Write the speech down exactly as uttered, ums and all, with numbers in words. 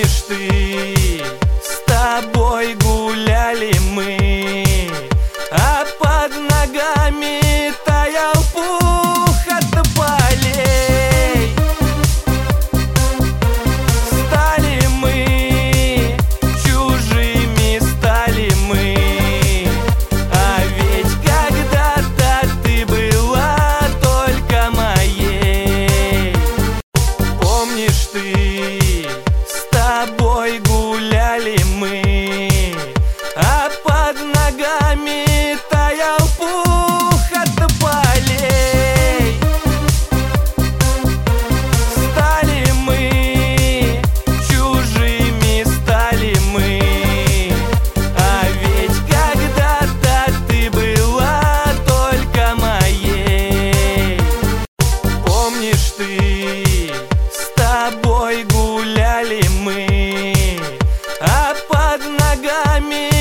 Помнишь ты, с тобой гуляли мы, а под ногами таял пух от тополей. Стали мы, чужими стали мы, а ведь когда-то ты была только моей. Помнишь ты, с тобой гуляли мы, а под ногами таял пух от тополей. Стали мы, чужими стали мы, а ведь когда-то ты была только моей. Помнишь ты, с тобой гуляли мы, а под ногами